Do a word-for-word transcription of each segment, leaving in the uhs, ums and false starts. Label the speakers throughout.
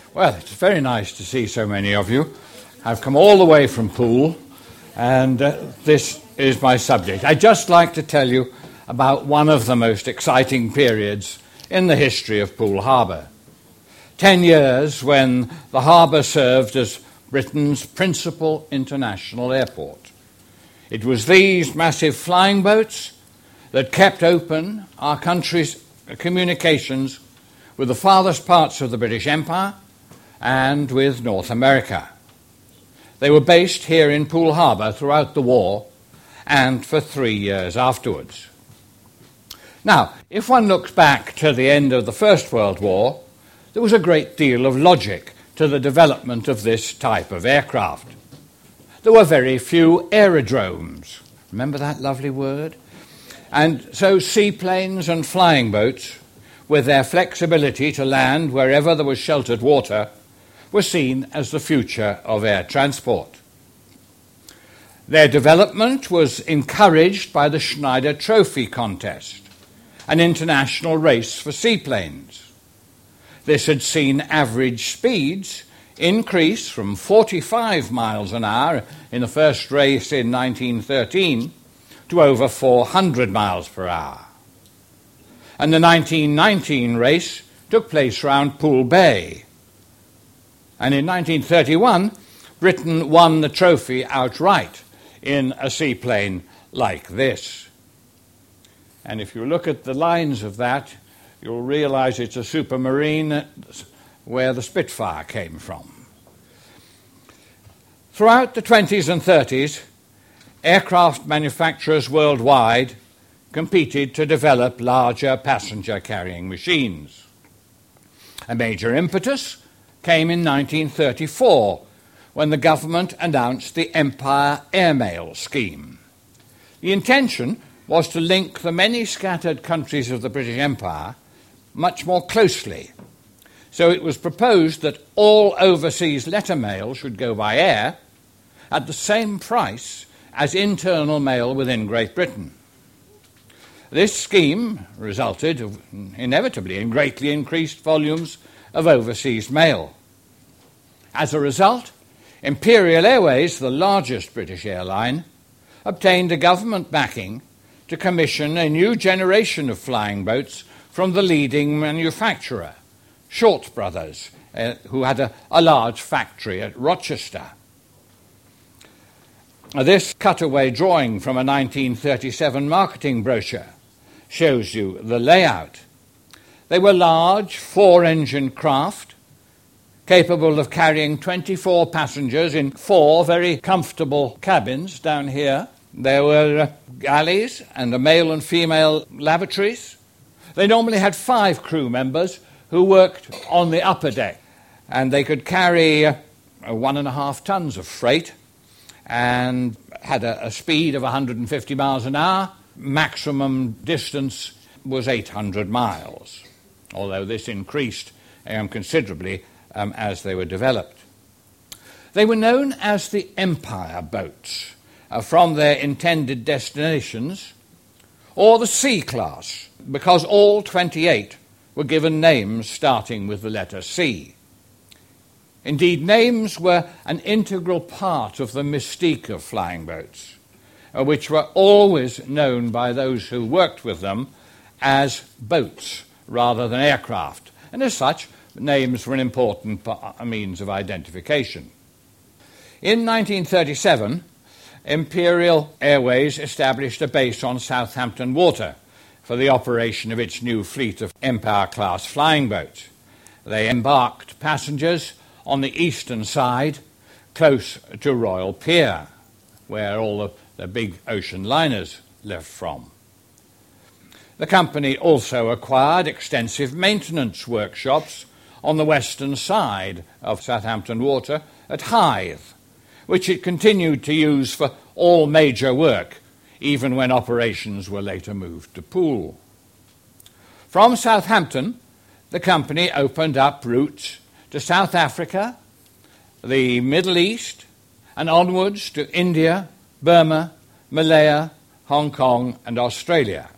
Speaker 1: Well, it's very nice to see so many of you. I've come all the way from Poole, and uh, this is my subject. I'd just like to tell you about one of the most exciting periods in the history of Poole Harbour. Ten years when the harbour served as Britain's principal international airport. It was these massive flying boats that kept open our country's communications with the farthest parts of the British Empire and with North America. They were based here in Poole Harbour throughout the war and for three years afterwards. Now, if one looks back to the end of the First World War, there was a great deal of logic to the development of this type of aircraft. There were very few aerodromes. Remember that lovely word? And so seaplanes and flying boats, with their flexibility to land wherever there was sheltered water, were seen as the future of air transport. Their development was encouraged by the Schneider Trophy contest, an international race for seaplanes. This had seen average speeds increase from forty-five miles an hour in the first race in nineteen thirteen to over four hundred miles per hour. And the nineteen nineteen race took place round Poole Bay. And in nineteen thirty-one, Britain won the trophy outright in a seaplane like this. And if you look at the lines of that, you'll realize it's a Supermarine where the Spitfire came from. Throughout the twenties and thirties, aircraft manufacturers worldwide competed to develop larger passenger-carrying machines. A major impetus came in nineteen thirty-four, when the government announced the Empire Airmail Scheme. The intention was to link the many scattered countries of the British Empire much more closely. So it was proposed that all overseas letter mail should go by air at the same price as internal mail within Great Britain. This scheme resulted inevitably in greatly increased volumes of overseas mail. As a result, Imperial Airways, the largest British airline, obtained a government backing to commission a new generation of flying boats from the leading manufacturer, Short Brothers, uh, who had a, a large factory at Rochester. This cutaway drawing from a nineteen thirty-seven marketing brochure shows you the layout. They were large, four-engine craft, capable of carrying twenty-four passengers in four very comfortable cabins down here. There were uh, galleys and a male and female lavatories. They normally had five crew members who worked on the upper deck, and they could carry uh, one and a half tons of freight and had a, a speed of one hundred fifty miles an hour. Maximum distance was eight hundred miles, although this increased um, considerably um, as they were developed. They were known as the Empire boats uh, from their intended destinations, or the C-class, because all twenty-eight were given names starting with the letter C. Indeed, names were an integral part of the mystique of flying boats, uh, which were always known by those who worked with them as boats rather than aircraft, and as such, names were an important means of identification. In nineteen thirty-seven, Imperial Airways established a base on Southampton Water for the operation of its new fleet of Empire-class flying boats. They embarked passengers on the eastern side, close to Royal Pier, where all the, the big ocean liners left from. The company also acquired extensive maintenance workshops on the western side of Southampton Water at Hythe, which it continued to use for all major work, even when operations were later moved to Poole. From Southampton, the company opened up routes to South Africa, the Middle East, and onwards to India, Burma, Malaya, Hong Kong, and Australia.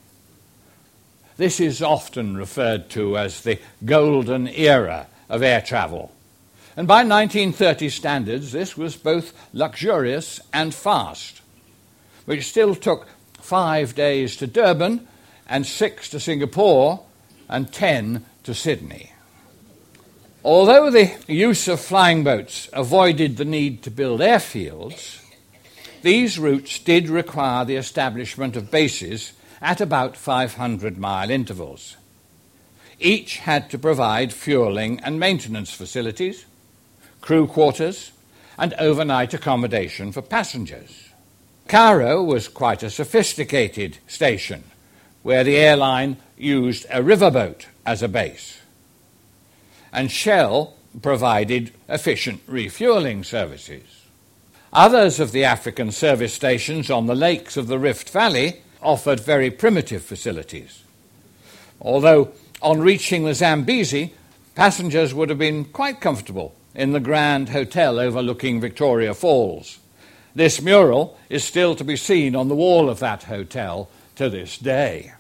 Speaker 1: This is often referred to as the golden era of air travel, And by nineteen thirty standards, this was both luxurious and fast, which still took five days to Durban and six to Singapore and ten to Sydney. Although the use of flying boats avoided the need to build airfields, these routes did require the establishment of bases at about five hundred mile intervals. Each had to provide fueling and maintenance facilities, crew quarters, and overnight accommodation for passengers. Cairo was quite a sophisticated station, where the airline used a riverboat as a base, and Shell provided efficient refueling services. Others of the African service stations on the lakes of the Rift Valley offered very primitive facilities, although on reaching the Zambezi, passengers would have been quite comfortable in the Grand Hotel overlooking Victoria Falls. This mural is still to be seen on the wall of that hotel to this day.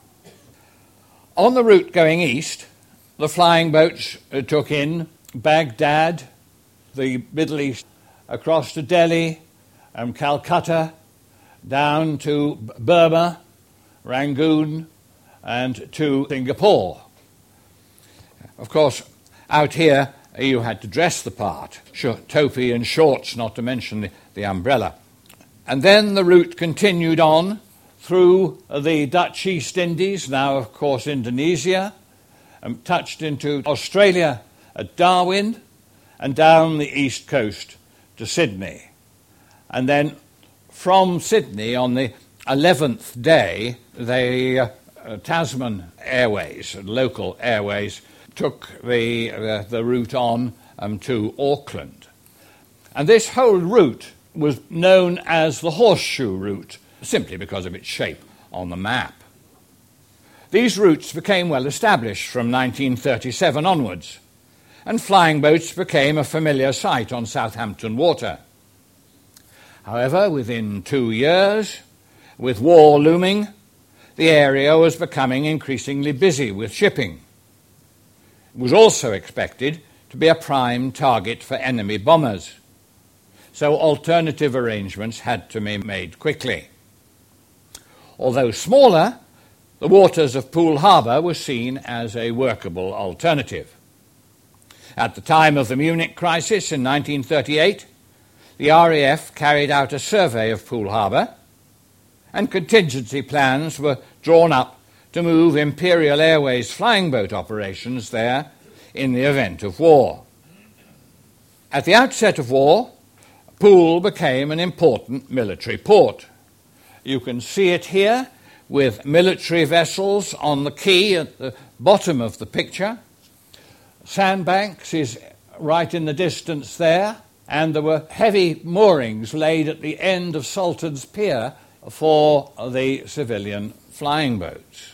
Speaker 1: On the route going east, the flying boats took in Baghdad, the Middle East, across to Delhi, and Calcutta, down to Burma, Rangoon, and to Singapore. Of course, out here, you had to dress the part, topi and shorts, not to mention the, the umbrella. And then the route continued on through the Dutch East Indies, now, of course, Indonesia, and touched into Australia at Darwin, and down the east coast to Sydney. And then from Sydney, on the eleventh day, the uh, Tasman Airways, local airways, took the, uh, the route on um, to Auckland. And this whole route was known as the Horseshoe Route, simply because of its shape on the map. These routes became well established from nineteen thirty-seven onwards, and flying boats became a familiar sight on Southampton water. However, within two years, with war looming, the area was becoming increasingly busy with shipping. It was also expected to be a prime target for enemy bombers, so alternative arrangements had to be made quickly. Although smaller, the waters of Poole Harbour were seen as a workable alternative. At the time of the Munich crisis in nineteen thirty-eight, the R A F carried out a survey of Poole Harbour, and contingency plans were drawn up to move Imperial Airways flying boat operations there in the event of war. At the outset of war, Poole became an important military port. You can see it here with military vessels on the quay at the bottom of the picture. Sandbanks is right in the distance there, and there were heavy moorings laid at the end of Sultan's Pier for the civilian flying boats.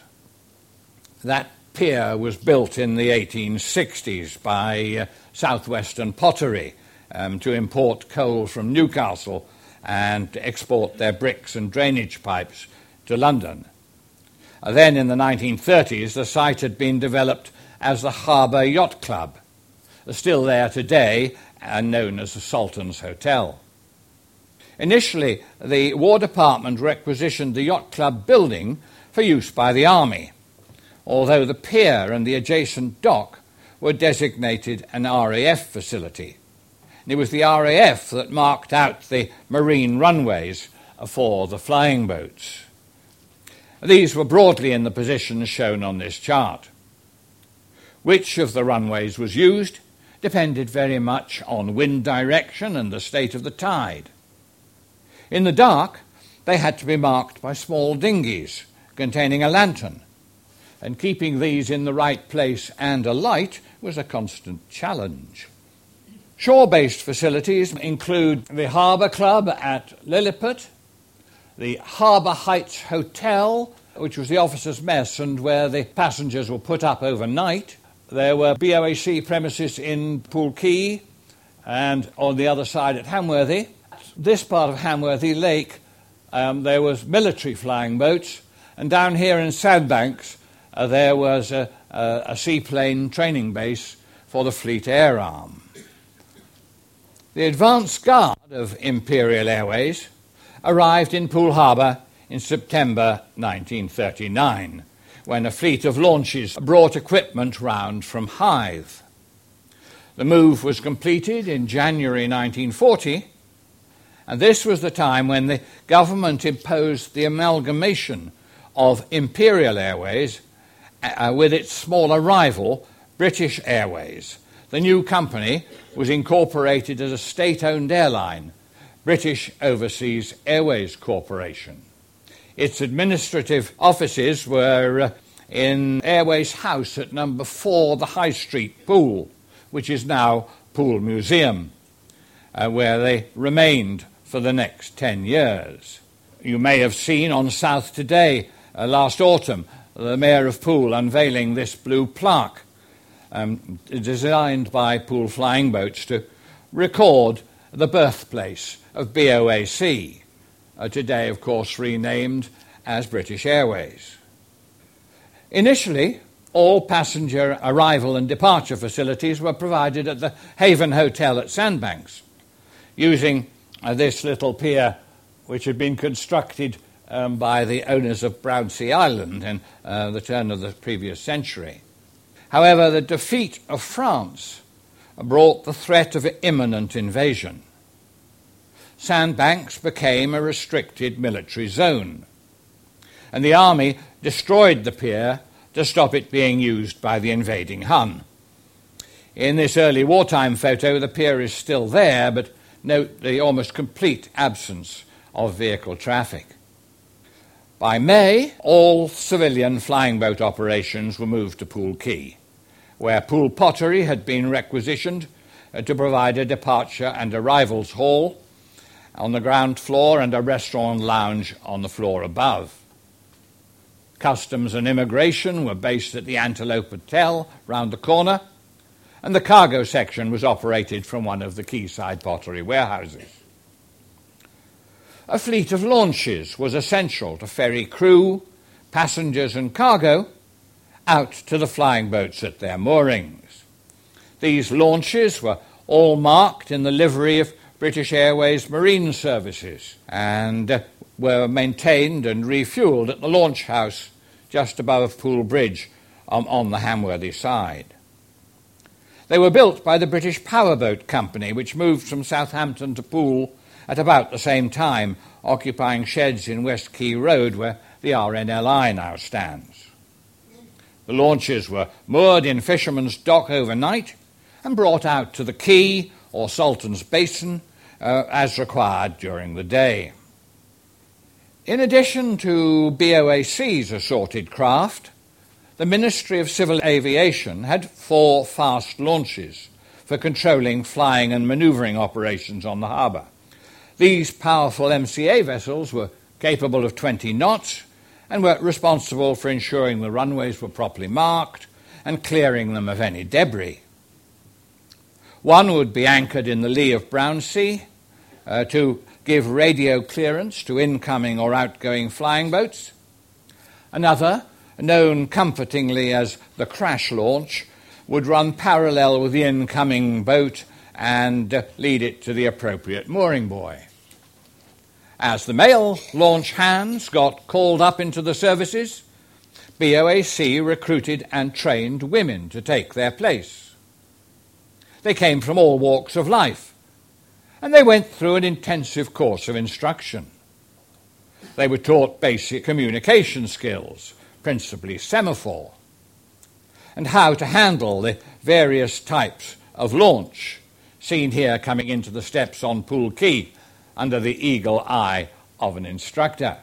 Speaker 1: That pier was built in the eighteen sixties by uh, Southwestern Pottery um, to import coal from Newcastle and to export their bricks and drainage pipes to London. Uh, then in the nineteen thirties, the site had been developed as the Harbour Yacht Club, still there today and known as the Sultan's Hotel. Initially, the War Department requisitioned the Yacht Club building for use by the Army, although the pier and the adjacent dock were designated an R A F facility. And it was the R A F that marked out the marine runways for the flying boats. These were broadly in the positions shown on this chart. Which of the runways was used depended very much on wind direction and the state of the tide. In the dark, they had to be marked by small dinghies containing a lantern, and keeping these in the right place and alight was a constant challenge. Shore-based facilities include the Harbour Club at Lilliput, the Harbour Heights Hotel, which was the officers' mess and where the passengers were put up overnight. There were B O A C premises in Poole Quay and on the other side at Hamworthy. This part of Hamworthy Lake, um, there was military flying boats, and down here in Sandbanks, uh, there was a, a, a seaplane training base for the Fleet Air Arm. The advance guard of Imperial Airways arrived in Poole Harbour in September nineteen thirty-nine, when a fleet of launches brought equipment round from Hythe. The move was completed in January nineteen forty, and this was the time when the government imposed the amalgamation of Imperial Airways uh, with its smaller rival, British Airways. The new company was incorporated as a state-owned airline, British Overseas Airways Corporation. Its administrative offices were uh, in Airways House at number four, the High Street, Poole, which is now Poole Museum, uh, where they remained for the next ten years. You may have seen on South Today uh, last autumn the Mayor of Poole unveiling this blue plaque, um, designed by Poole Flying Boats to record the birthplace of B O A C, uh, today, of course, renamed as British Airways. Initially, all passenger arrival and departure facilities were provided at the Haven Hotel at Sandbanks, using uh, this little pier which had been constructed um, by the owners of Brownsea Island in uh, the turn of the previous century. However, the defeat of France brought the threat of imminent invasion. Sandbanks became a restricted military zone, and the army destroyed the pier to stop it being used by the invading Hun. In this early wartime photo, the pier is still there, but note the almost complete absence of vehicle traffic. By May, all civilian flying boat operations were moved to Poole Quay, where Poole Pottery had been requisitioned uh, to provide a departure and arrivals hall on the ground floor and a restaurant lounge on the floor above. Customs and immigration were based at the Antelope Hotel round the corner, and the cargo section was operated from one of the quayside pottery warehouses. A fleet of launches was essential to ferry crew, passengers and cargo out to the flying boats at their moorings. These launches were all marked in the livery of British Airways Marine Services and uh, were maintained and refuelled at the launch house just above Poole Bridge um, on the Hamworthy side. They were built by the British Powerboat Company, which moved from Southampton to Poole at about the same time, occupying sheds in West Quay Road where the R N L I now stands. The launches were moored in Fisherman's Dock overnight and brought out to the quay or Sultan's Basin uh, as required during the day. In addition to B O A C's assorted craft, the Ministry of Civil Aviation had four fast launches for controlling flying and manoeuvring operations on the harbour. These powerful M C A vessels were capable of twenty knots and were responsible for ensuring the runways were properly marked and clearing them of any debris. One would be anchored in the lee of Brownsea uh, to give radio clearance to incoming or outgoing flying boats. Another, known comfortingly as the crash launch, would run parallel with the incoming boat and uh, lead it to the appropriate mooring buoy. As the male launch hands got called up into the services, B O A C recruited and trained women to take their place. They came from all walks of life, and they went through an intensive course of instruction. They were taught basic communication skills, principally semaphore, and how to handle the various types of launch, seen here coming into the steps on Poole Quay under the eagle eye of an instructor.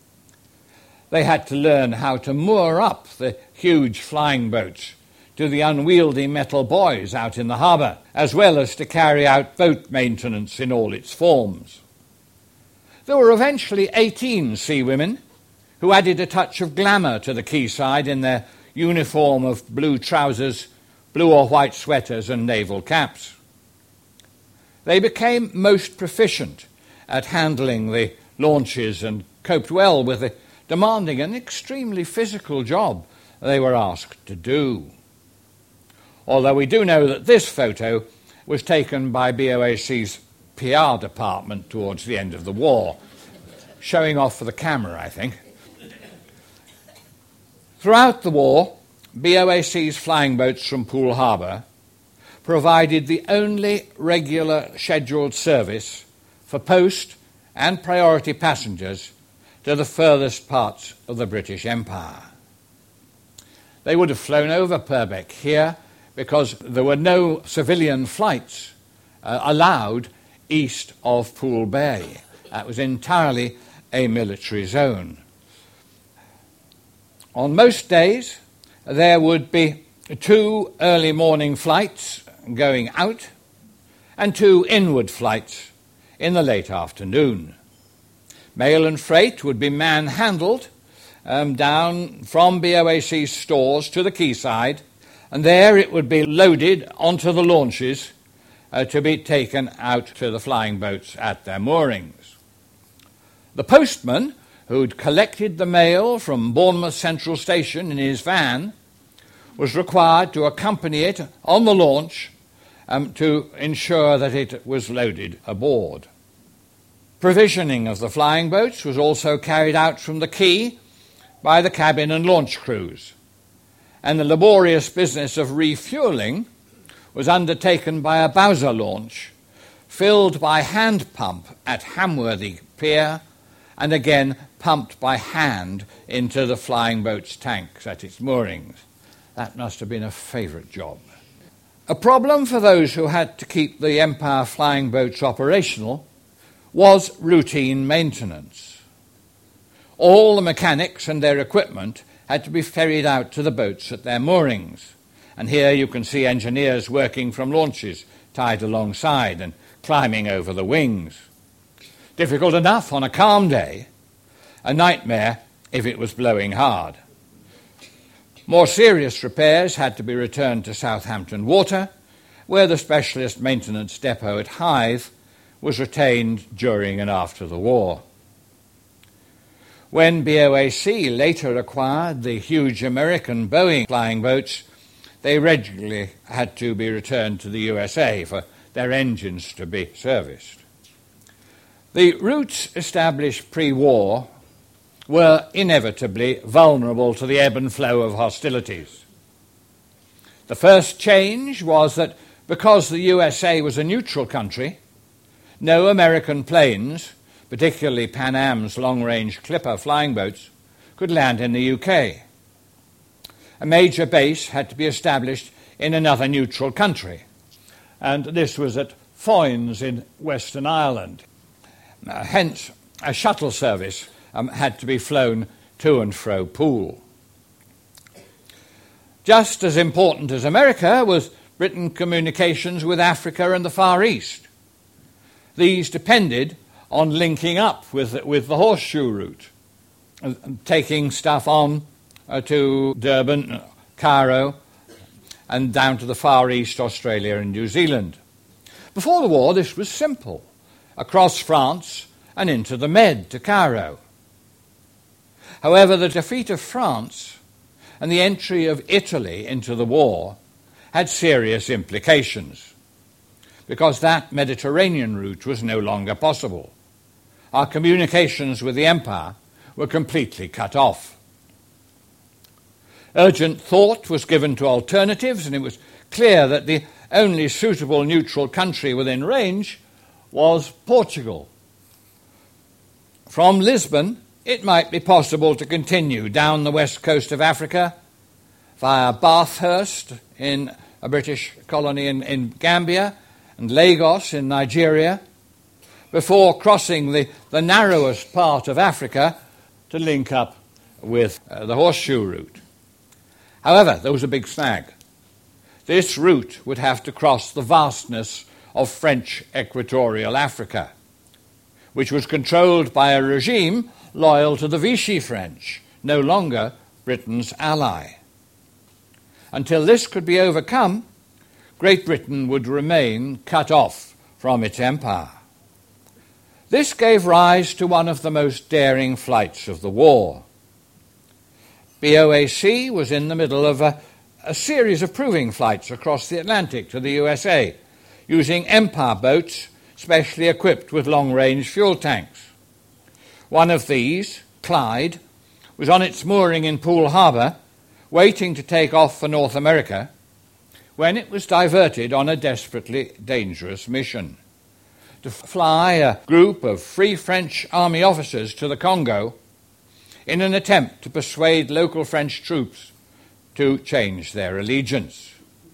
Speaker 1: They had to learn how to moor up the huge flying boats to the unwieldy metal buoys out in the harbour, as well as to carry out boat maintenance in all its forms. There were eventually eighteen seawomen who added a touch of glamour to the quayside in their uniform of blue trousers, blue or white sweaters and naval caps. They became most proficient at handling the launches and coped well with the demanding and extremely physical job they were asked to do. Although we do know that this photo was taken by B O A C's P R department towards the end of the war, showing off for the camera, I think. Throughout the war, B O A C's flying boats from Poole Harbour provided the only regular scheduled service for post and priority passengers to the furthest parts of the British Empire. They would have flown over Purbeck here because there were no civilian flights uh, allowed east of Poole Bay. That was entirely a military zone. On most days, there would be two early morning flights going out and two inward flights in the late afternoon. Mail and freight would be man-handled um, down from B O A C's stores to the quayside, and there it would be loaded onto the launches uh, to be taken out to the flying boats at their moorings. The postman, who'd collected the mail from Bournemouth Central Station in his van, was required to accompany it on the launch um, to ensure that it was loaded aboard. Provisioning of the flying boats was also carried out from the quay by the cabin and launch crews, and the laborious business of refuelling was undertaken by a Bowser launch, filled by hand pump at Hamworthy Pier, and again pumped by hand into the flying boat's tanks at its moorings. That must have been a favourite job. A problem for those who had to keep the Empire flying boats operational was routine maintenance. All the mechanics and their equipment had to be ferried out to the boats at their moorings. And here you can see engineers working from launches tied alongside and climbing over the wings. Difficult enough on a calm day, a nightmare if it was blowing hard. More serious repairs had to be returned to Southampton Water, where the specialist maintenance depot at Hythe was retained during and after the war. When B O A C later acquired the huge American Boeing flying boats, they regularly had to be returned to the U S A for their engines to be serviced. The routes established pre-war were inevitably vulnerable to the ebb and flow of hostilities. The first change was that because the U S A was a neutral country, no American planes, particularly Pan Am's long-range Clipper flying boats, could land in the U K. A major base had to be established in another neutral country, and this was at Foynes in Western Ireland. Uh, hence, a shuttle service um, had to be flown to and fro Poole. Just as important as America was Britain communications with Africa and the Far East. These depended on linking up with, with the horseshoe route, uh, taking stuff on uh, to Durban, Cairo, and down to the Far East, Australia and New Zealand. Before the war, this was simple. Across France and into the Med to Cairo. However, the defeat of France and the entry of Italy into the war had serious implications, because that Mediterranean route was no longer possible. Our communications with the Empire were completely cut off. Urgent thought was given to alternatives, and it was clear that the only suitable neutral country within range was Portugal. From Lisbon, it might be possible to continue down the west coast of Africa via Bathurst in a British colony in, in Gambia and Lagos in Nigeria, before crossing the, the narrowest part of Africa to link up with uh, the horseshoe route. However, there was a big snag. This route would have to cross the vastness of French equatorial Africa, which was controlled by a regime loyal to the Vichy French, no longer Britain's ally. Until this could be overcome, Great Britain would remain cut off from its empire. This gave rise to one of the most daring flights of the war. B O A C was in the middle of a, a series of proving flights across the Atlantic to the U S A, using Empire boats specially equipped with long-range fuel tanks. One of these, Clyde, was on its mooring in Poole Harbour, waiting to take off for North America, when it was diverted on a desperately dangerous mission to fly a group of Free French Army officers to the Congo in an attempt to persuade local French troops to change their allegiance.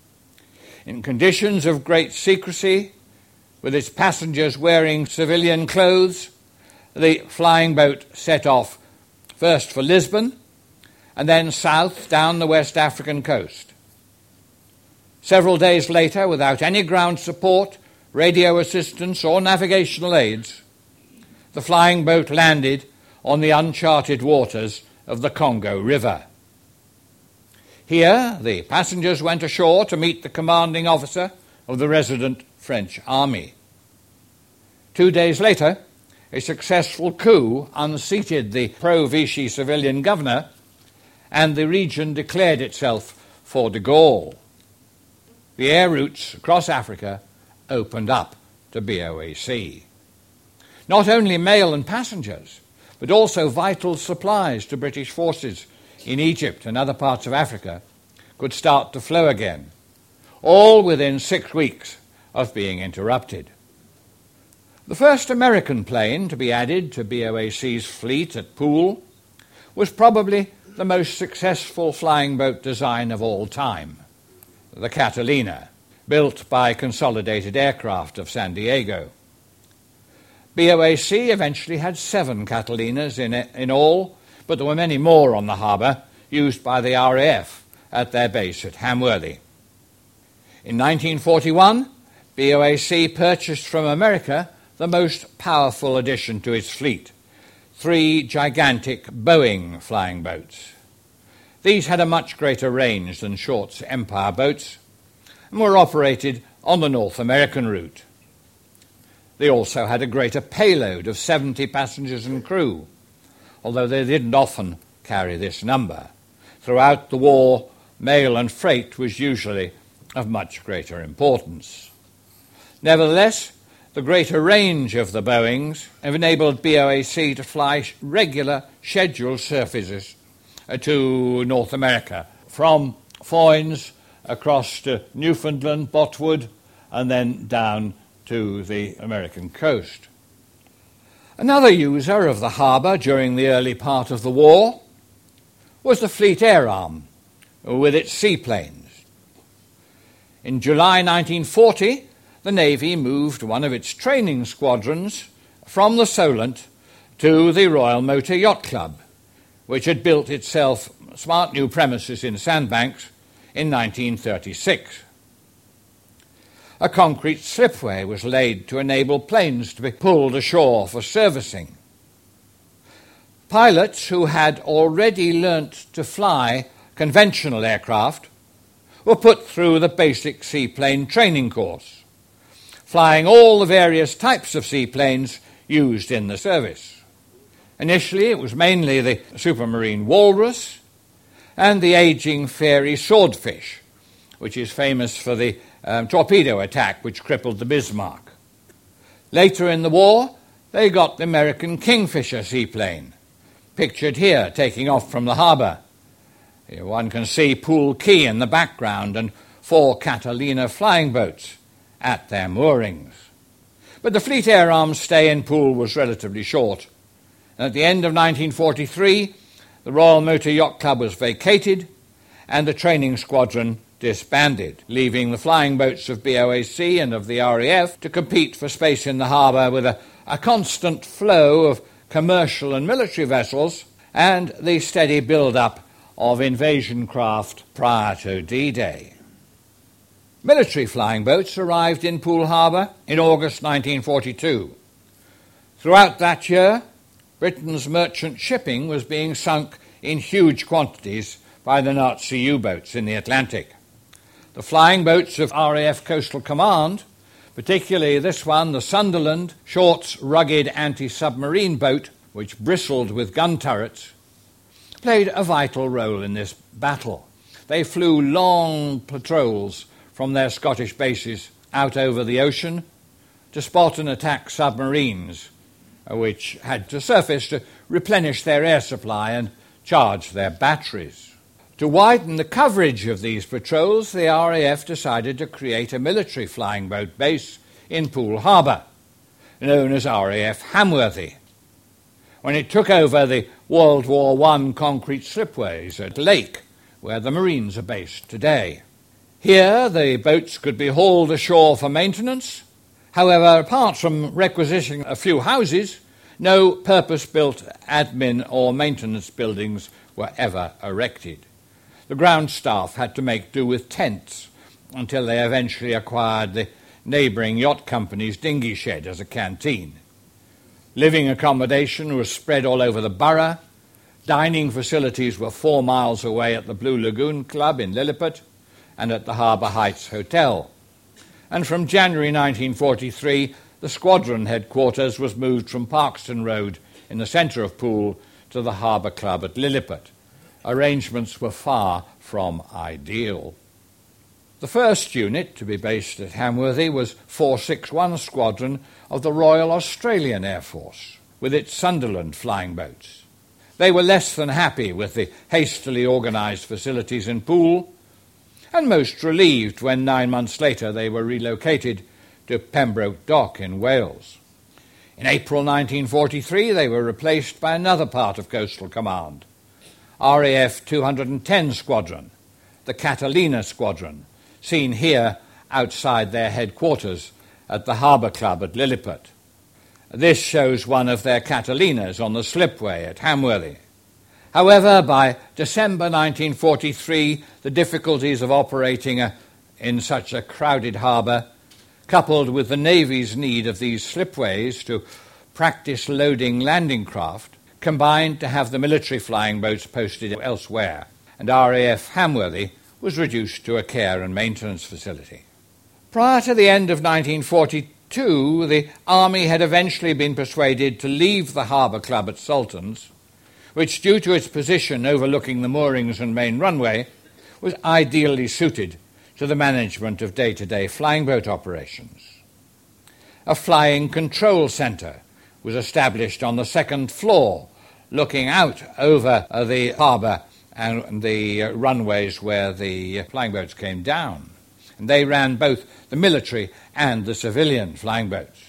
Speaker 1: In conditions of great secrecy, with its passengers wearing civilian clothes, the flying boat set off first for Lisbon and then south down the West African coast. Several days later, without any ground support, radio assistance or navigational aids, the flying boat landed on the uncharted waters of the Congo River. Here, the passengers went ashore to meet the commanding officer of the resident French army. Two days later, a successful coup unseated the pro-Vichy civilian governor, and the region declared itself for de Gaulle. The air routes across Africa opened up to B O A C. Not only mail and passengers, but also vital supplies to British forces in Egypt and other parts of Africa could start to flow again, all within six weeks of being interrupted. The first American plane to be added to B O A C's fleet at Poole was probably the most successful flying boat design of all time, the Catalina, built by Consolidated Aircraft of San Diego. B O A C eventually had seven Catalinas in, in all, but there were many more on the harbour, used by the R A F at their base at Hamworthy. In nineteen forty-one, B O A C purchased from America the most powerful addition to its fleet, three gigantic Boeing flying boats. These had a much greater range than Short's Empire boats and were operated on the North American route. They also had a greater payload of seventy passengers and crew, although they didn't often carry this number. Throughout the war, mail and freight was usually of much greater importance. Nevertheless, the greater range of the Boeings have enabled B O A C to fly regular scheduled services to North America, from Foynes across to Newfoundland, Botwood, and then down to the American coast. Another user of the harbour during the early part of the war was the Fleet Air Arm, with its seaplanes. In July nineteen forty, the Navy moved one of its training squadrons from the Solent to the Royal Motor Yacht Club, which had built itself smart new premises in Sandbanks in nineteen thirty-six. A concrete slipway was laid to enable planes to be pulled ashore for servicing. Pilots who had already learnt to fly conventional aircraft were put through the basic seaplane training course, flying all the various types of seaplanes used in the service. Initially, it was mainly the Supermarine Walrus and the aging Fairey Swordfish, which is famous for the um, torpedo attack which crippled the Bismarck. Later in the war, they got the American Kingfisher seaplane, pictured here taking off from the harbour. Here one can see Poole Quay in the background and four Catalina flying boats at their moorings. But the Fleet Air Arm's stay in Poole was relatively short, and at the end of nineteen forty-three, the Royal Motor Yacht Club was vacated and the training squadron disbanded, leaving the flying boats of B O A C and of the R A F to compete for space in the harbour with a, a constant flow of commercial and military vessels and the steady build-up of invasion craft prior to D-Day. Military flying boats arrived in Poole Harbour in August nineteen forty-two. Throughout that year, Britain's merchant shipping was being sunk in huge quantities by the Nazi U-boats in the Atlantic. The flying boats of R A F Coastal Command, particularly this one, the Sunderland, Short's rugged anti-submarine boat, which bristled with gun turrets, played a vital role in this battle. They flew long patrols from their Scottish bases out over the ocean to spot and attack submarines, which had to surface to replenish their air supply and charge their batteries. To widen the coverage of these patrols, the R A F decided to create a military flying boat base in Poole Harbour, known as R A F Hamworthy, when it took over the World War One concrete slipways at Lake, where the Marines are based today. Here, the boats could be hauled ashore for maintenance. However, apart from requisitioning a few houses, no purpose-built admin or maintenance buildings were ever erected. The ground staff had to make do with tents until they eventually acquired the neighbouring yacht company's dinghy shed as a canteen. Living accommodation was spread all over the borough. Dining facilities were four miles away at the Blue Lagoon Club in Lilliput and at the Harbour Heights Hotel. And from January nineteen forty-three, the squadron headquarters was moved from Parkston Road in the centre of Poole to the Harbour Club at Lilliput. Arrangements were far from ideal. The first unit to be based at Hamworthy was four sixty-one Squadron of the Royal Australian Air Force, with its Sunderland flying boats. They were less than happy with the hastily organised facilities in Poole, and most relieved when nine months later they were relocated to Pembroke Dock in Wales. In April nineteen forty-three they were replaced by another part of Coastal Command, R A F two hundred ten Squadron, the Catalina Squadron, seen here outside their headquarters at the Harbour Club at Lilliput. This shows one of their Catalinas on the slipway at Hamworthy. However, by December nineteen forty-three, the difficulties of operating a, in such a crowded harbour, coupled with the Navy's need of these slipways to practice loading landing craft, combined to have the military flying boats posted elsewhere, and R A F Hamworthy was reduced to a care and maintenance facility. Prior to the end of nineteen forty-two, the Army had eventually been persuaded to leave the Harbour Club at Saltons, which, due to its position overlooking the moorings and main runway, was ideally suited to the management of day-to-day flying boat operations. A flying control centre was established on the second floor, looking out over uh, the harbour and the uh, runways where the uh, flying boats came down. And they ran both the military and the civilian flying boats.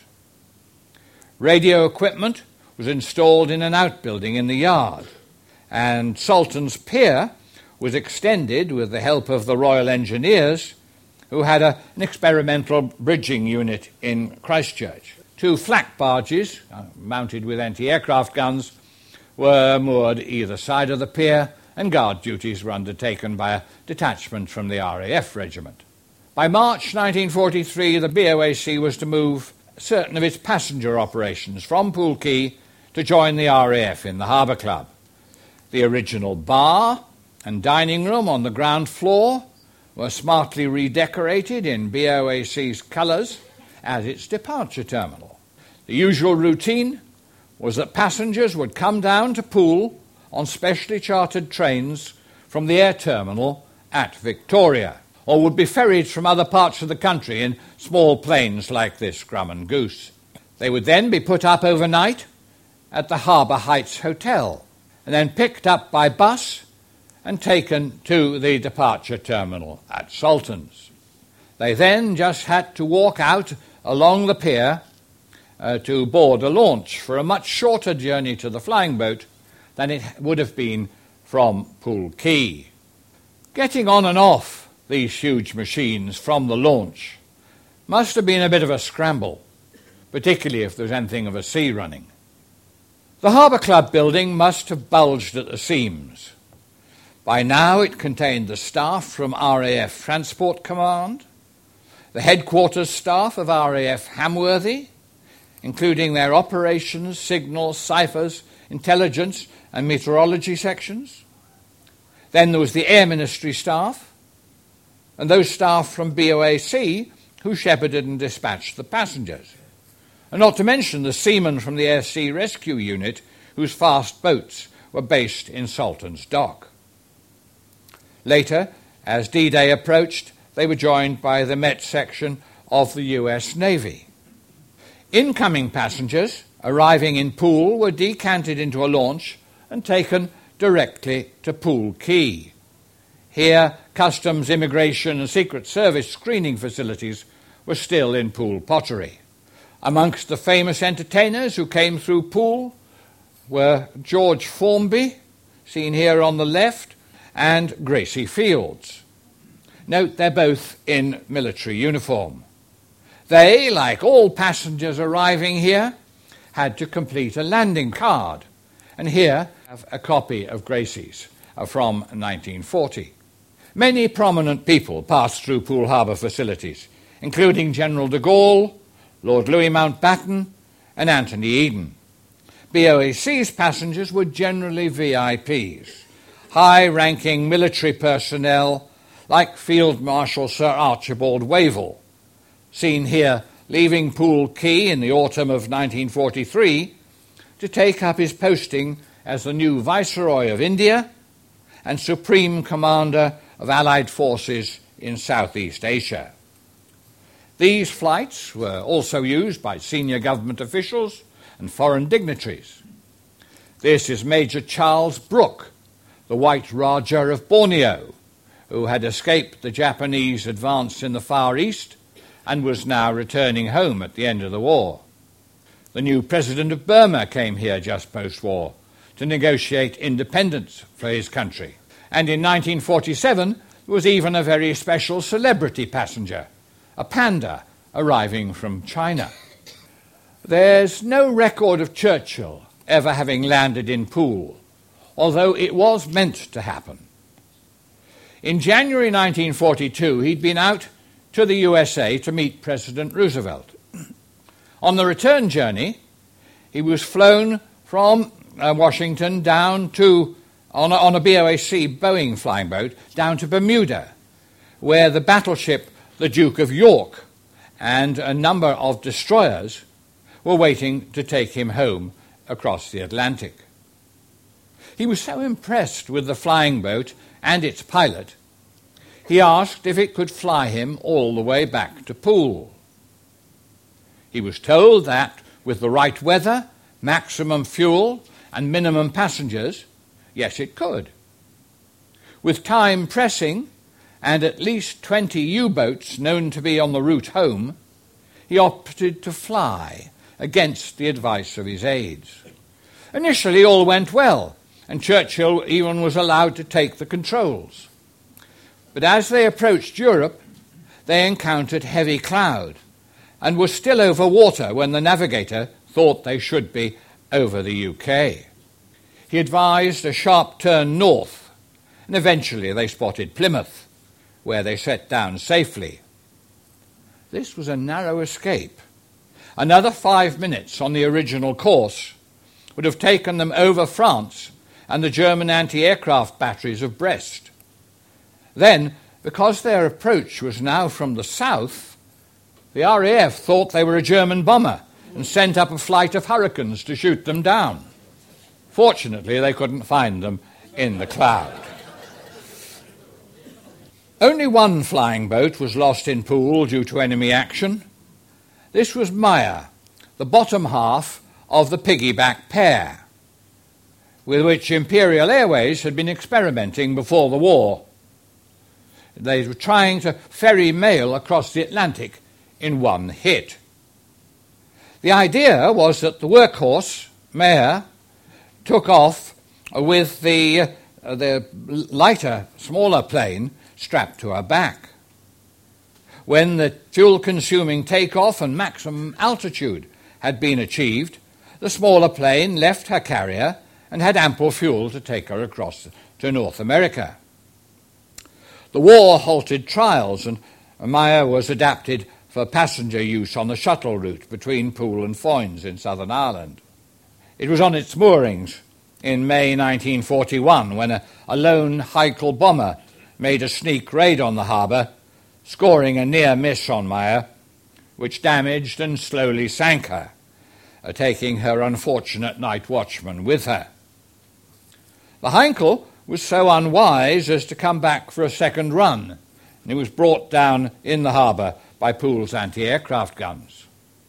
Speaker 1: Radio equipment was installed in an outbuilding in the yard, and Saltons Pier was extended with the help of the Royal Engineers, who had a, an experimental bridging unit in Christchurch. Two flak barges, uh, mounted with anti-aircraft guns, were moored either side of the pier, and guard duties were undertaken by a detachment from the R A F regiment. By March nineteen forty-three, the B O A C was to move certain of its passenger operations from Poole Quay to join the R A F in the Harbour Club. The original bar and dining room on the ground floor were smartly redecorated in B O A C's colours as its departure terminal. The usual routine was that passengers would come down to Poole on specially chartered trains from the air terminal at Victoria, or would be ferried from other parts of the country in small planes like this Grum and Goose. They would then be put up overnight at the Harbour Heights Hotel, and then picked up by bus and taken to the departure terminal at Saltons. They then just had to walk out along the pier uh, to board a launch for a much shorter journey to the flying boat than it would have been from Poole Quay. Getting on and off these huge machines from the launch must have been a bit of a scramble, particularly if there was anything of a sea running. The Harbour Club building must have bulged at the seams. By now it contained the staff from R A F Transport Command, the headquarters staff of R A F Hamworthy, including their operations, signals, ciphers, intelligence and meteorology sections. Then there was the Air Ministry staff, and those staff from B O A C who shepherded and dispatched the passengers. And not to mention the seamen from the Air Sea Rescue Unit, whose fast boats were based in Saltons Dock. Later, as D-Day approached, they were joined by the Met section of the U S Navy. Incoming passengers arriving in Poole were decanted into a launch and taken directly to Poole Quay. Here, customs, immigration and Secret Service screening facilities were still in Poole Pottery. Amongst the famous entertainers who came through Poole were George Formby, seen here on the left, and Gracie Fields. Note they're both in military uniform. They, like all passengers arriving here, had to complete a landing card, and here I have a copy of Gracie's uh, from nineteen forty. Many prominent people passed through Poole Harbour facilities, including General de Gaulle, Lord Louis Mountbatten, and Anthony Eden. B O A C's passengers were generally V I Ps, high-ranking military personnel like Field Marshal Sir Archibald Wavell, seen here leaving Poole Quay in the autumn of nineteen forty-three to take up his posting as the new Viceroy of India and Supreme Commander of Allied forces in Southeast Asia. These flights were also used by senior government officials and foreign dignitaries. This is Major Charles Brooke, the White Raja of Borneo, who had escaped the Japanese advance in the Far East and was now returning home at the end of the war. The new president of Burma came here just post-war to negotiate independence for his country. And in nineteen forty-seven, there was even a very special celebrity passenger, a panda arriving from China. There's no record of Churchill ever having landed in Poole, although it was meant to happen. In January nineteen forty-two, he'd been out to the U S A to meet President Roosevelt. On the return journey, he was flown from uh, Washington down to, on a, on a B O A C Boeing flying boat, down to Bermuda, where the battleship the Duke of York and a number of destroyers were waiting to take him home across the Atlantic. He was so impressed with the flying boat and its pilot, he asked if it could fly him all the way back to Poole. He was told that with the right weather, maximum fuel, and minimum passengers, yes, it could. With time pressing, and at least twenty U-boats known to be on the route home, he opted to fly against the advice of his aides. Initially, all went well, and Churchill even was allowed to take the controls. But as they approached Europe, they encountered heavy cloud and were still over water when the navigator thought they should be over the U K. He advised a sharp turn north, and eventually they spotted Plymouth, where they set down safely. This was a narrow escape. Another five minutes on the original course would have taken them over France and the German anti-aircraft batteries of Brest. Then, because their approach was now from the south, the R A F thought they were a German bomber and sent up a flight of Hurricanes to shoot them down. Fortunately, they couldn't find them in the cloud. Only one flying boat was lost in Poole due to enemy action. This was Maya, the bottom half of the piggyback pair, with which Imperial Airways had been experimenting before the war. They were trying to ferry mail across the Atlantic in one hit. The idea was that the workhorse, Maya, took off with the, uh, the lighter, smaller plane strapped to her back. When the fuel-consuming takeoff and maximum altitude had been achieved, the smaller plane left her carrier and had ample fuel to take her across to North America. The war halted trials, and Maya was adapted for passenger use on the shuttle route between Poole and Foynes in Southern Ireland. It was on its moorings in May nineteen forty-one when a, a lone Heinkel bomber made a sneak raid on the harbour, scoring a near miss on Maya, which damaged and slowly sank her, uh, taking her unfortunate night watchman with her. The Heinkel was so unwise as to come back for a second run, and it was brought down in the harbour by Poole's anti-aircraft guns.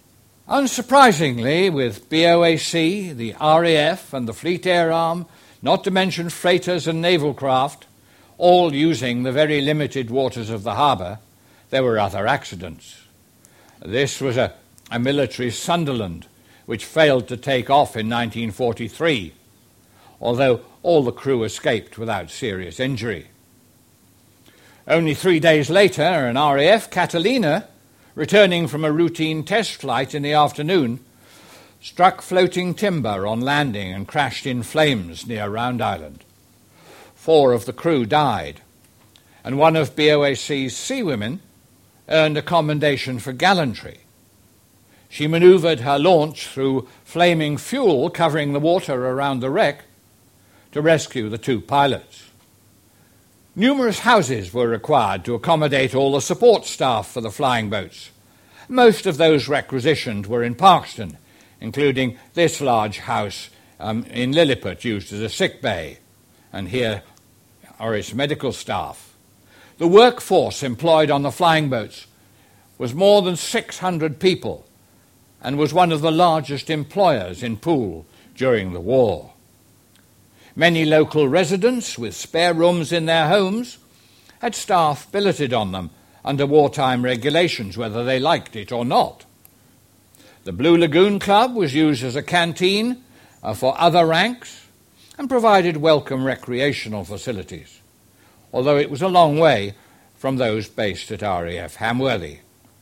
Speaker 1: Unsurprisingly, with B O A C, the R A F and the Fleet Air Arm, not to mention freighters and naval craft, all using the very limited waters of the harbour, there were other accidents. This was a, a military Sunderland, which failed to take off in nineteen forty-three, although all the crew escaped without serious injury. Only three days later, an R A F Catalina, returning from a routine test flight in the afternoon, struck floating timber on landing and crashed in flames near Round Island. Four of the crew died, and one of B O A C's seawomen earned a commendation for gallantry. She manoeuvred her launch through flaming fuel covering the water around the wreck to rescue the two pilots. Numerous houses were required to accommodate all the support staff for the flying boats. Most of those requisitioned were in Parkeston, including this large house um, in Lilliput used as a sick bay, and here are its medical staff. The workforce employed on the flying boats was more than six hundred people and was one of the largest employers in Poole during the war. Many local residents with spare rooms in their homes had staff billeted on them under wartime regulations, whether they liked it or not. The Blue Lagoon Club was used as a canteen uh, for other ranks and provided welcome recreational facilities, although it was a long way from those based at R A F Hamworthy.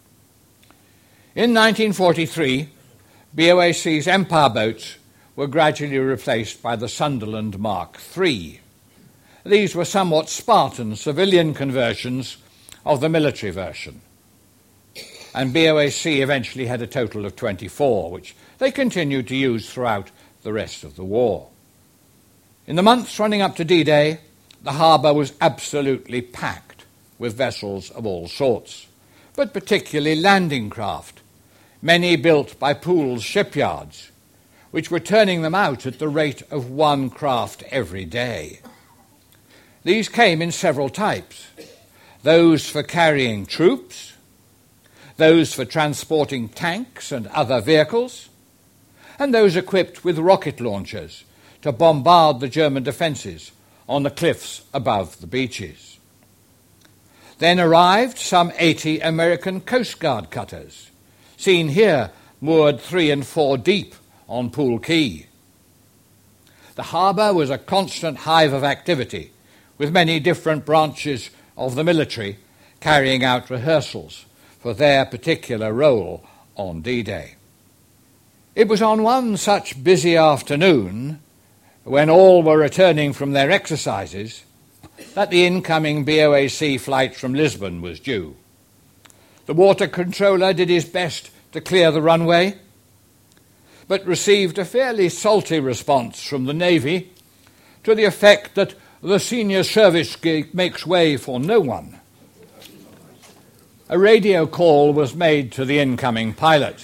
Speaker 1: In nineteen forty-three, B O A C's Empire boats were gradually replaced by the Sunderland Mark three. These were somewhat Spartan civilian conversions of the military version, and B O A C eventually had a total of twenty-four, which they continued to use throughout the rest of the war. In the months running up to D-Day, the harbour was absolutely packed with vessels of all sorts, but particularly landing craft, many built by Poole's shipyards, which were turning them out at the rate of one craft every day. These came in several types: those for carrying troops, those for transporting tanks and other vehicles, and those equipped with rocket launchers to bombard the German defences on the cliffs above the beaches. Then arrived some eighty American Coast Guard cutters, seen here moored three and four deep on Poole Quay. The harbour was a constant hive of activity, with many different branches of the military carrying out rehearsals for their particular role on D-Day. It was on one such busy afternoon, when all were returning from their exercises, that the incoming B O A C flight from Lisbon was due. The water controller did his best to clear the runway, but received a fairly salty response from the Navy to the effect that the senior service gate makes way for no one. A radio call was made to the incoming pilot.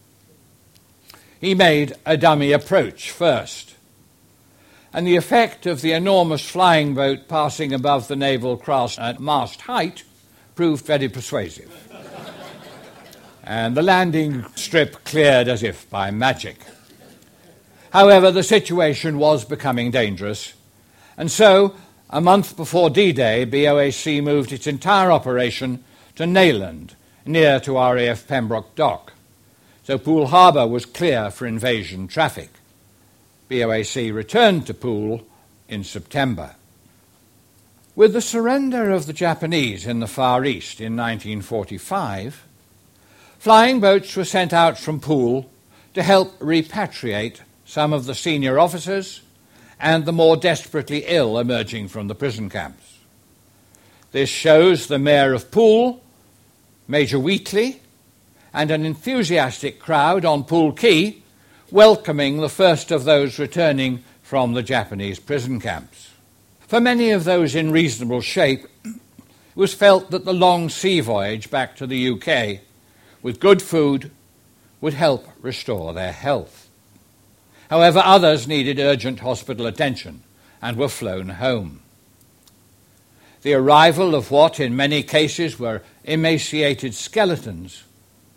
Speaker 1: He made a dummy approach first, and the effect of the enormous flying boat passing above the naval craft at mast height proved very persuasive. And the landing strip cleared as if by magic. However, the situation was becoming dangerous, and so, a month before D-Day, B O A C moved its entire operation to Neyland, near to R A F Pembroke Dock, so Poole Harbour was clear for invasion traffic. B O A C returned to Poole in September. With the surrender of the Japanese in the Far East in nineteen forty-five, flying boats were sent out from Poole to help repatriate some of the senior officers and the more desperately ill emerging from the prison camps. This shows the Mayor of Poole, Major Wheatley, and an enthusiastic crowd on Poole Quay welcoming the first of those returning from the Japanese prison camps. For many of those in reasonable shape, it was felt that the long sea voyage back to the U K with good food would help restore their health. However, others needed urgent hospital attention and were flown home. The arrival of what in many cases were emaciated skeletons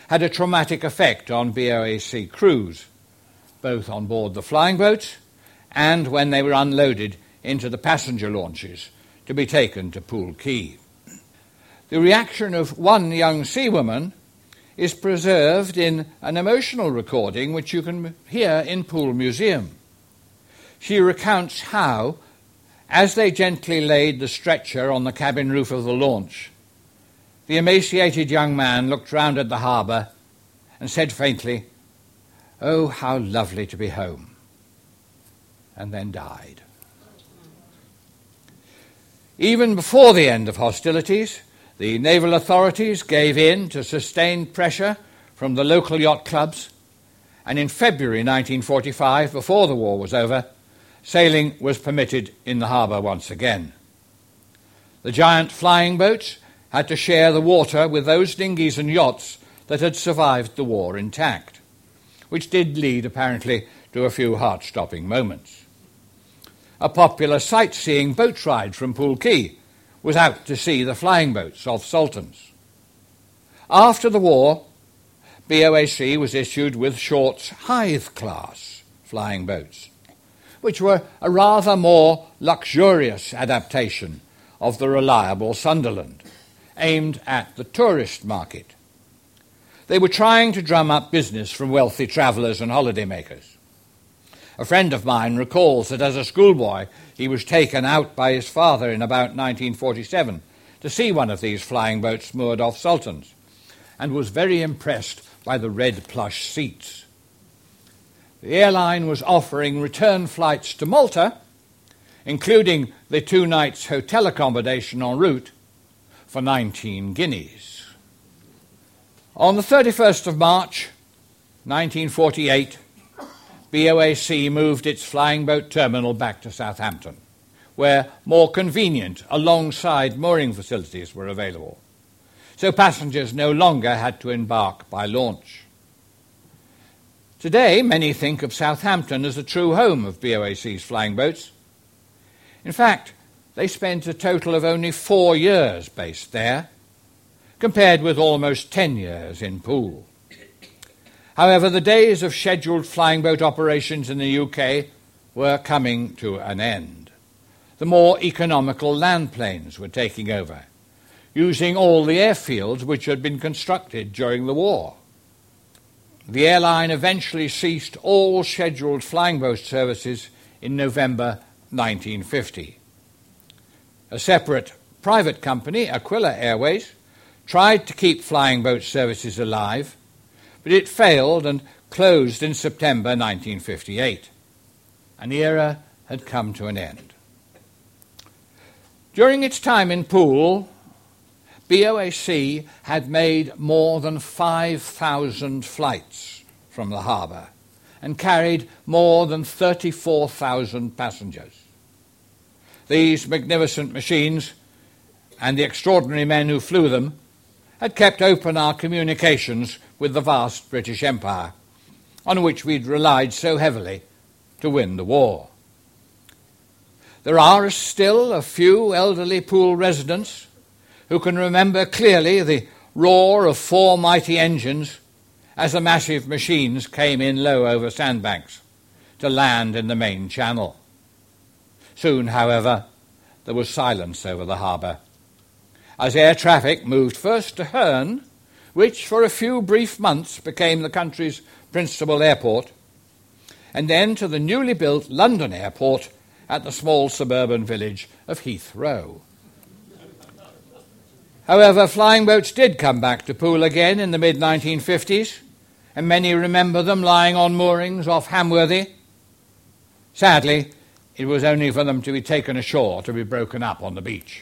Speaker 1: had a traumatic effect on B O A C crews, both on board the flying boats and when they were unloaded into the passenger launches to be taken to Poole Quay. The reaction of one young seawoman is preserved in an emotional recording which you can hear in Poole Museum. She recounts how, as they gently laid the stretcher on the cabin roof of the launch, the emaciated young man looked round at the harbour and said faintly, "Oh, how lovely to be home," and then died. Even before the end of hostilities, the naval authorities gave in to sustained pressure from the local yacht clubs, and in February nineteen forty-five, before the war was over, sailing was permitted in the harbour once again. The giant flying boats had to share the water with those dinghies and yachts that had survived the war intact, which did lead apparently to a few heart-stopping moments. A popular sightseeing boat ride from Poole Quay was out to see the flying boats off Sultans. After the war, B O A C was issued with Short's Hythe-class flying boats, which were a rather more luxurious adaptation of the reliable Sunderland, aimed at the tourist market. They were trying to drum up business from wealthy travellers and holidaymakers. A friend of mine recalls that as a schoolboy he was taken out by his father in about nineteen forty-seven to see one of these flying boats moored off Sultans, and was very impressed by the red plush seats. The airline was offering return flights to Malta, including the two nights hotel accommodation en route, for nineteen guineas. On the thirty-first of March, nineteen forty-eight, B O A C moved its flying boat terminal back to Southampton, where more convenient alongside mooring facilities were available, so passengers no longer had to embark by launch. Today, many think of Southampton as the true home of B O A C's flying boats. In fact, they spent a total of only four years based there, compared with almost ten years in Poole. However, the days of scheduled flying boat operations in the U K were coming to an end. The more economical land planes were taking over, using all the airfields which had been constructed during the war. The airline eventually ceased all scheduled flying boat services in November nineteen fifty. A separate private company, Aquila Airways, tried to keep flying boat services alive, but it failed and closed in September nineteen fifty-eight. An era had come to an end. During its time in Poole, B O A C had made more than five thousand flights from the harbour and carried more than thirty-four thousand passengers. These magnificent machines and the extraordinary men who flew them had kept open our communications with the vast British Empire, on which we'd relied so heavily to win the war. There are still a few elderly Poole residents who can remember clearly the roar of four mighty engines as the massive machines came in low over sandbanks to land in the main channel. Soon, however, there was silence over the harbour, as air traffic moved first to Herne, which for a few brief months became the country's principal airport, and then to the newly built London airport at the small suburban village of Heathrow. However, flying boats did come back to Poole again in the mid nineteen fifties, and many remember them lying on moorings off Hamworthy. Sadly, it was only for them to be taken ashore to be broken up on the beach.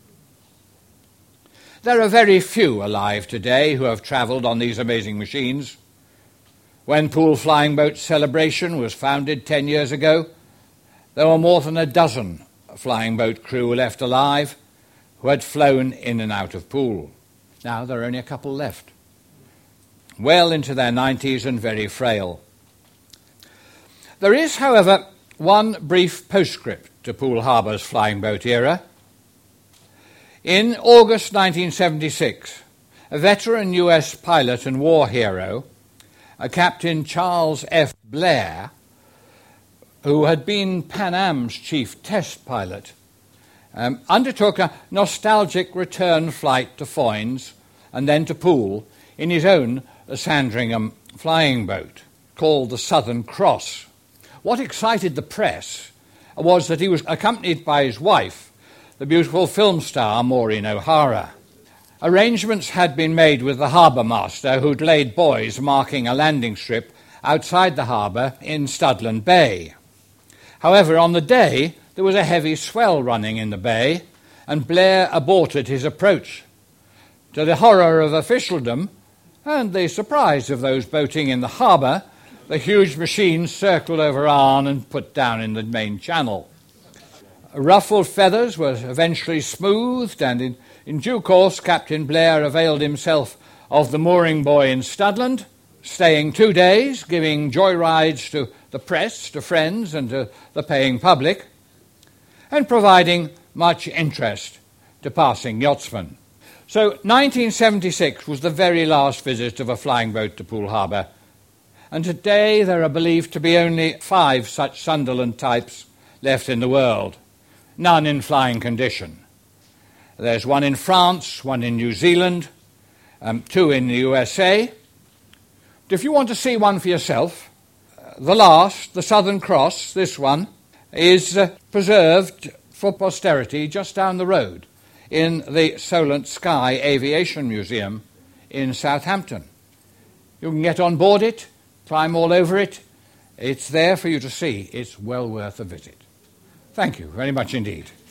Speaker 1: There are very few alive today who have travelled on these amazing machines. When Poole Flying Boat Celebration was founded ten years ago, there were more than a dozen flying boat crew left alive who had flown in and out of Poole. Now there are only a couple left, well into their nineties and very frail. There is, however, one brief postscript to Poole Harbour's flying boat era. In August nineteen seventy-six, a veteran U S pilot and war hero, a Captain Charles F. Blair, who had been Pan Am's chief test pilot, um, undertook a nostalgic return flight to Foynes and then to Poole in his own Sandringham flying boat, called the Southern Cross. What excited the press was that he was accompanied by his wife, the beautiful film star Maureen O'Hara. Arrangements had been made with the harbour master, who'd laid buoys marking a landing strip outside the harbour in Studland Bay. However, on the day, there was a heavy swell running in the bay, and Blair aborted his approach. To the horror of officialdom and the surprise of those boating in the harbour, the huge machine circled over Arne and put down in the main channel. Ruffled feathers were eventually smoothed, and in, in due course Captain Blair availed himself of the mooring buoy in Studland, staying two days, giving joyrides to the press, to friends, and to the paying public, and providing much interest to passing yachtsmen. So nineteen seventy-six was the very last visit of a flying boat to Poole Harbour, and today there are believed to be only five such Sunderland types left in the world, none in flying condition. There's one in France, one in New Zealand, um, two in the U S A. If you want to see one for yourself, the last, the Southern Cross, this one, is uh, preserved for posterity just down the road in the Solent Sky Aviation Museum in Southampton. You can get on board it, climb all over it. It's there for you to see. It's well worth a visit. Thank you very much indeed.